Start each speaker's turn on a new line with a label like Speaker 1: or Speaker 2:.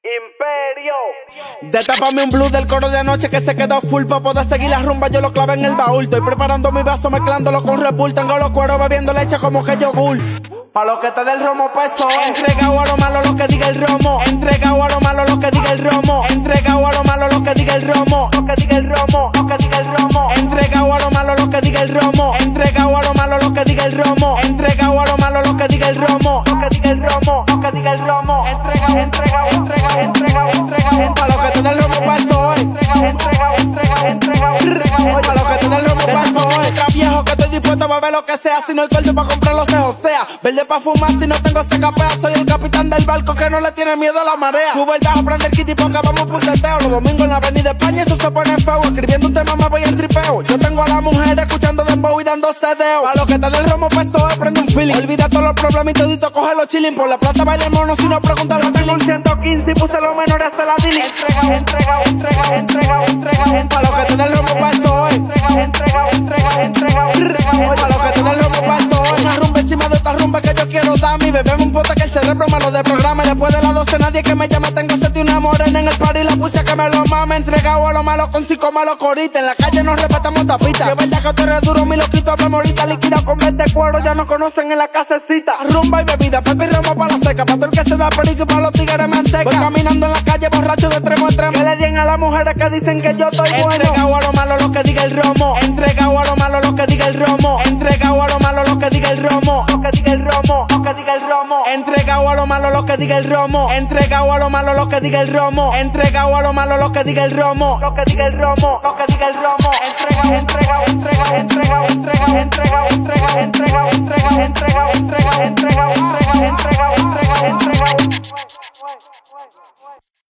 Speaker 1: Imperio.
Speaker 2: Destápame un blue del coro de anoche que se quedó full pa' poder seguir la rumba, yo lo clavé en el baúl. Estoy preparando mi vaso mezclándolo con Red Bull. Tengo los cueros bebiendo leche como que yogur. Pa' lo que te dé el romo peso, entregado a lo malo lo que diga el romo. Entregado a lo malo lo que diga el romo. Entregado a lo malo lo que diga el romo. Lo que diga el romo, lo que diga el romo. Entregado a lo malo lo que diga el romo. Entregado a lo malo lo que diga el romo. Entregado a lo malo lo que diga el romo. Lo que diga el romo, lo que diga el romo. Entregado, entregado, entregado, entregado, entregado. Pa' lo que te dé el romo peso, entregado, entregado, entregado, entregado, entregado. Pa' lo que te dé el romo peso, extra viejo que estoy dispuesto a beber lo que sea. Si no hay corte pa' comprar los ojos, sea verde pa' fumar si no tengo secapea. Soy el capitán del barco que no le tiene miedo a la marea. Sube el bajo, prende el kitty porque vamos por teteo. Los domingos en la avenida España eso se pone feo. Escribiendo un tema me voy en tripeo. Yo tengo a la mujer escuchando dembow y dando sedeo. Pa' lo que te dé el romo peso, prende un feeling. Olvida todos los problemas y todito coge los chilling. Por la plata baila el mono si no pregunta la
Speaker 1: Tengo un 115 y puse los menores hasta la dili.
Speaker 2: Entregado, entregado, entregado, entregado, entregado. Pa' lo que te dé el romo peso, entregado, entregado, entregado, entregado, entregado. Pa' lo que te dé el romo peso, una rumba encima de esta rumba que yo quiero dar. Mi bebé un pote que el cerebro me lo desprograma. Después de las 12 nadie que me llame, tengo sed y una morena en el party. La puse que me lo mame, entregado a lo malo con 5 malos coritas. En la calle nos respetamos tapita. Si es verdad que tú eres duro, mi loquito hablamos ahorita. Líquida con 20 cueros, ya nos conocen en la casecita. Rumba y bebida, pepe y remo para la seca. Pa' todo el que se da perico y pa' los tigres manteca. Voy caminando en la calle borracho de extremo a extremo.
Speaker 1: Que le den a las mujeres que dicen que yo estoy bueno.
Speaker 2: Entregado a lo malo lo que diga el romo. Entregado a lo malo lo que diga el romo. Entregado a lo malo lo que diga el romo.
Speaker 1: Lo que diga el romo,
Speaker 2: Lo que diga el romo. Entregado a lo malo lo que diga el romo. Entregado a lo malo lo que diga el romo. Entregado a lo malo lo que diga el romo.
Speaker 1: lo que diga el romo.
Speaker 2: Lo que diga el romo. Entregado, entregado, entregado, entregado, entregado, entregado, entregado, entregado, entregado, entregado, entregado, entregado, entregado, entregado, entregado, entregado.